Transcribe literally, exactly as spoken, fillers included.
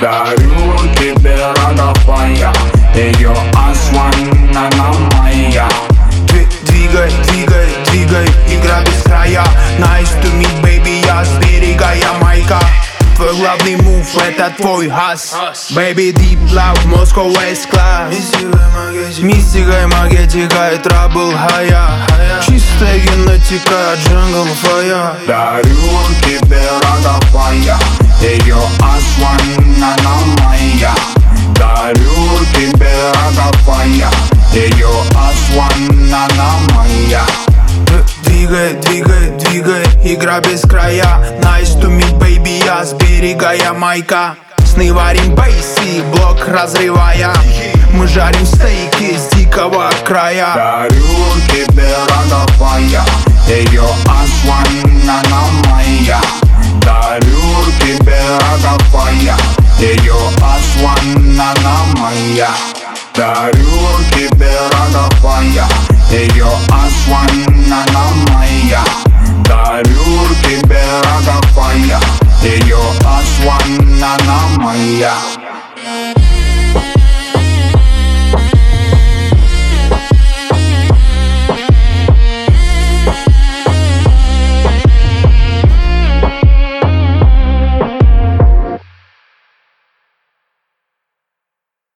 Дарю тебе роговая, ее Асван, она моя. Двигай, двигай, двигай, игра без края. Nice to meet, baby, я с берега Ямайка. Твой главный мув, это твой газ. Baby, deep love, Moscow West Class. Мистика и магетика и трабл хая. Чистая генетика, джангл фая. Дарю тебе роговая, ее Асван, она моя. Дарю тебе роговая, ее Асван, она моя. Двигай, двигай, двигай, игра без края. Nice to meet, baby, я с берега Ямайка. Сны варим бейси, блок разрывая. Мы жарим стейки с дикого края. Дарю тебе роговая, ее Асван, она моя. Дарю тебе роговая, ее Асван, она моя. Дарю тебе роговая, ее Асван, она моя. Дарю тебе роговая, ее Асван, она моя.